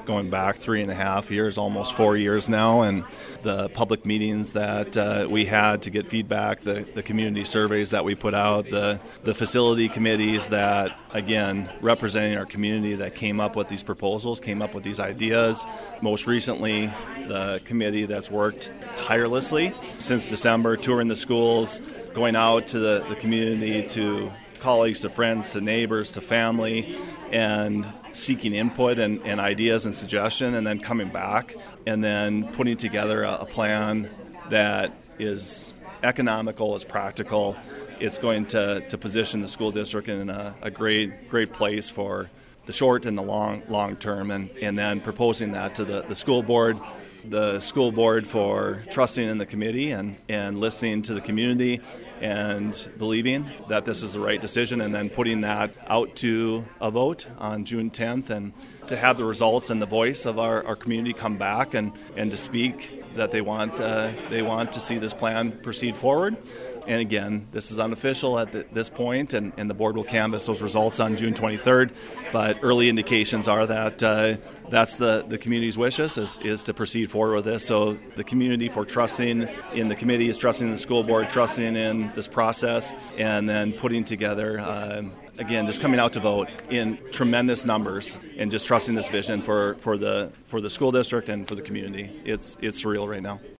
going back 3.5 years, almost 4 years now, and the public meetings that we had to get feedback, the community surveys that we put out, the facility committees that, again, representing our community that came up with these proposals, came up with these ideas. Most recently, the committee that's worked tirelessly since December, touring the schools, going out to the community, to colleagues, to friends, to neighbors, to family, and seeking input and ideas and suggestion, and then coming back and then putting together a plan that is economical, is practical. It's going to position the school district in a great place for the short and the long term, and then proposing that to the school board. The school board for trusting in the committee and listening to the community and believing that this is the right decision, and then putting that out to a vote on June 10th, and to have the results and the voice of our community come back and to speak that they want to see this plan proceed forward. And again, this is unofficial at this point, and the board will canvass those results on June 23rd. But early indications are that that's the community's wishes is to proceed forward with this. So the community, for trusting in the committee, is trusting in the school board, trusting in this process, and then putting together, again, just coming out to vote in tremendous numbers, and just trusting this vision for the school district and for the community. It's surreal right now.